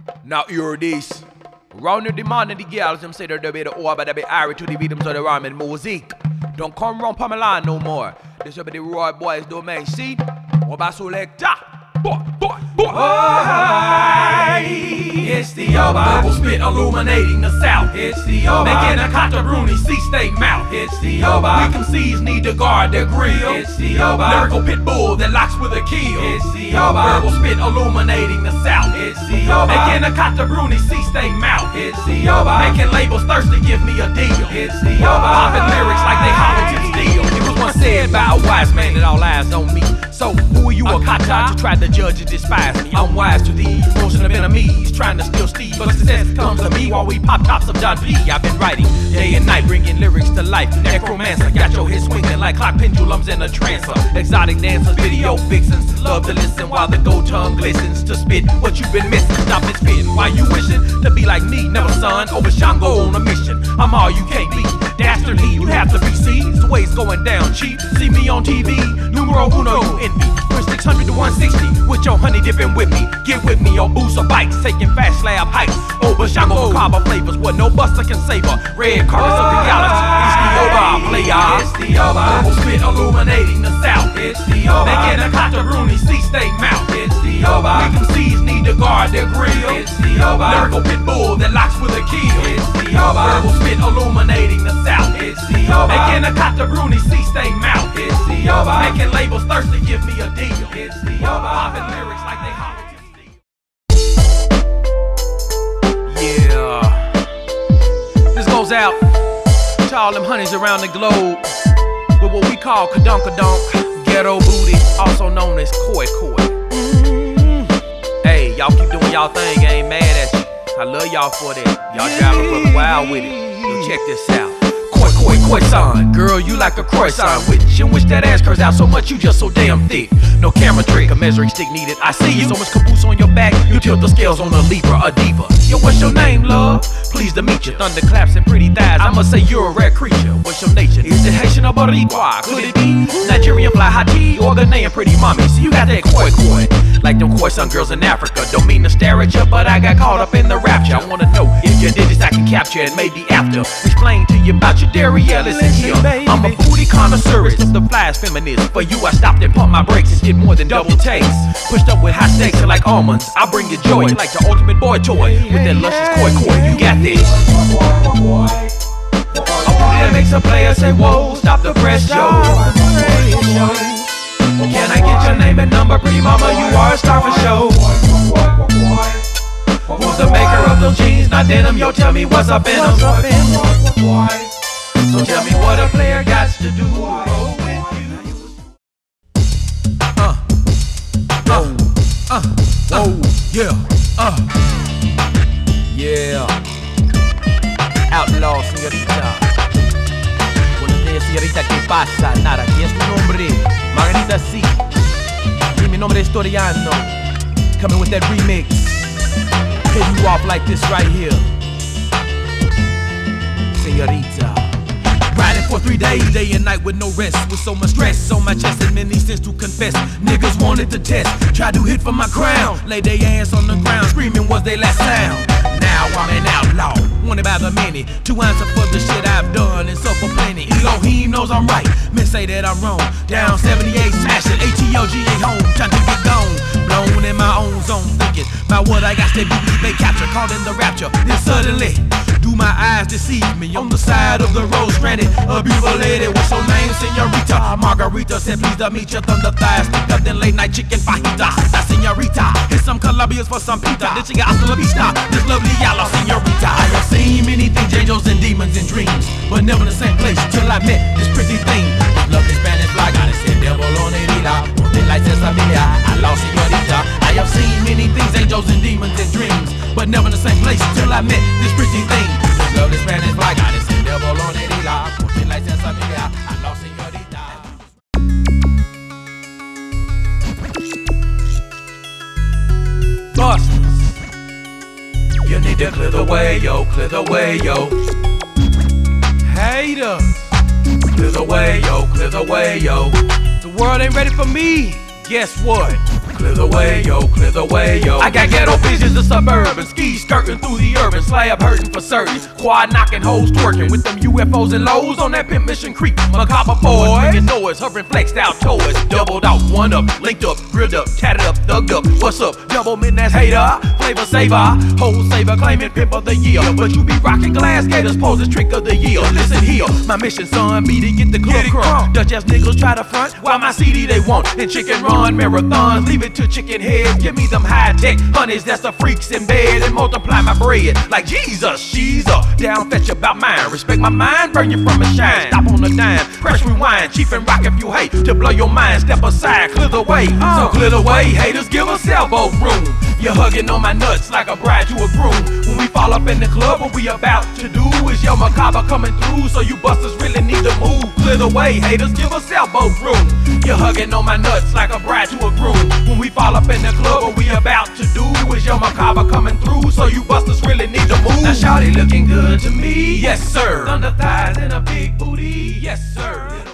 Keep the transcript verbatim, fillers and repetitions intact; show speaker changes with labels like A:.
A: Now hear this. Round the demand of the girls, them say they're the better over, they be airy to the rhythms of the rhyme and music. Don't come round Pamela no more. This will be the Roy Boys domain. See? Oba selector. Boy, boy, boy. Oh, it's the Oba. Verbal spit illuminating the South. It's the Oba. Making a Cotabruni C-state mouth. It's the Oba. Weak M Cs need to guard their grill. It's the Oba. Lyrical pit bull that locks with a kill. It's the Oba. Verbal spit illuminating the South. It's the Oba. Making a Cotabruni C-state mouth. It's the Oba. Making labels thirsty, give me a deal. It's the Oba. Popping lyrics like they hollow tip steel. It was once said by a wise man that all eyes on me. So who are you, a kata, to try to judge and despise me? I'm wise to these motion of enemies, trying to steal Steve, but success comes to me while we pop tops of John P. I've been writing day and night, bringing lyrics to life. Necromancer, got your head swinging like clock pendulums in a trancer. Exotic dancers, video vixens, love to listen while the gold tongue glistens to spit what you've been missing. Stop it spitting while you wishing to be like me, never son, over Shango on a mission. I'm all you can't be, dastardly, you have to be seized. The way's going down cheap, see me on T V, numero uno, you envy. Push six hundred to one sixty with your honey dipping with me. Get with me on booster bikes, taking fast slab heights. Over Shango Kaba flavors, what no buster can savor. Red carpets of reality. It's the Oba, player. It's the Oba. Verbal spit illuminating the South. It's the Oba. Making a Cotabruni C-state mouth. It's the Oba. Weak M Cs need to guard their grill. It's the Oba. Lyrical pit bull that locks with a kill. It's the Oba. Verbal spit illuminating the South. It's the Oba. Making a Cotabruni C-state mouth. It's the Oba. Making labels thirsty, give me a deal. It's the Oba. Popping lyrics like they hollow tip steel. Yeah. This goes out to all them honeys around the globe with what we call kadonkadonk, ghetto booty, also known as koi koi. Mm-hmm. Hey, y'all keep doing y'all thing, I ain't mad at you. I love y'all for that. Y'all driving brother wild with it. Yo, check this out. Koi koi croissant, girl, you like a croissant with you. Wish that ass curves out so much, you just so damn thick. No camera trick, a measuring stick needed. I see you. So much caboose on your back, you tilt the scales on a Libra, a diva. Yo, what's your name, love? Pleased to meet you. Thunderclaps and pretty thighs, I must say you're a rare creature. What's your nature? Is it Haitian or Boricua? Could it be Nigerian fly Haji or Ghanaian pretty mommy? See, you got that koi koi, like them croissant girls in Africa. Don't mean to stare at you, but I got caught up in the rapture. I wanna know if you did this, I can capture and maybe after explain to you about your dairy. Yeah, listen here, I'm a booty connoisseurist, the fly's feminist. For you, I stopped and pumped my brakes and did more than double takes. Pushed up with high stakes and like almonds, I bring you joy like the ultimate boy toy with that luscious koi koi. You got this. A booty that makes a player say whoa, stop the press show. Can I get your name and number, pretty mama? You are a star for show. Who's the maker of those jeans? Not denim. Yo, tell me what's up in them. So tell me what a player got to do. Oh, uh, uh, uh, oh, yeah, uh, yeah. Outlaw, señorita. Buenos días, señorita, ¿qué pasa? Nada, ¿quién es tu nombre? Margarita, sí. Y mi nombre es Toriano. Coming with that remix. Hitting you off like this right here. Señorita. Riding for three days, day and night with no rest. With so much stress on my chest and many sins to confess. Niggas wanted to test, tried to hit for my crown. Lay their ass on the ground, screaming was their last sound. Now I'm an outlaw, wanted by the many. To answer for the shit I've done and suffer plenty. Elohim knows I'm right, men say that I'm wrong. Down seventy-eight, smashing, A T O G ain't home. Trying to get gone, blown in my own zone. Thinking about what I got to do, they capture, caught in the rapture. Then suddenly, do my eyes deceive me? On the side of the road, stranded, a beautiful lady. What's your name, señorita? Margarita said, pleased to meet you. Thunder thighs, thicker than late night chicken fajita. That señorita, here's some Colombians for some pita. Then she got hasta la vista, this lovely yellow señorita. I have seen many things, angels and demons and dreams, but never in the same place till I met this pretty thing. Love the Spanish fly, gotta say devil on herida. Ponte like esa familia, I lost señorita. I have seen many things, angels and demons and dreams, but never in the same place till I met this pretty thing. Love the Spanish fly, gotta say devil on herida. Ponte like esa familia, I lost señorita. Busters, you need to clear the way, yo, clear the way, yo. Haters, clear the way, yo, clear the way, yo. The world ain't ready for me. Guess what? Clear the way, yo, so clear the way, yo. I got ghetto visions of suburban, ski skirting through the urban, slab hurting for certain, quad knocking hoes twerking with them U F Os and lows on that Pimp Mission Creek. Macabre boys, making noise, hovering flexed out toys, doubled out, one up, linked up, grilled up, tatted up, thugged up. What's up, double midnight hater, flavor saver, whole saver claiming pimp of the year, but you be rocking glass gators, poses trick of the year. Listen here, my mission, son, be to get the club crunk. Dutch ass niggas try to front while my C D they want, and chicken run marathons, leave it to chicken heads. Give me them high tech honeys, that's the freaks in bed, and multiply my bread like Jesus. She's up, down fetch about mine, respect my mind, burn you from a shine. Stop on the dime, press rewind, chief and rock if you hate. To blow your mind, step aside, clear the way. So clear the way, haters, give us elbow room. You're hugging on my nuts like a bride to a groom. When we fall up in the club, what we about to do is your macabre coming through, so you busters really need to move. Clear the way, haters, give us elbow room. You're hugging on my nuts like a bride to a groom. When we fall up in the club, what we about to do is your macabre coming through, so you busters really need to move. Now shawty looking good to me, yes sir. Thunder thighs and a big booty, yes sir.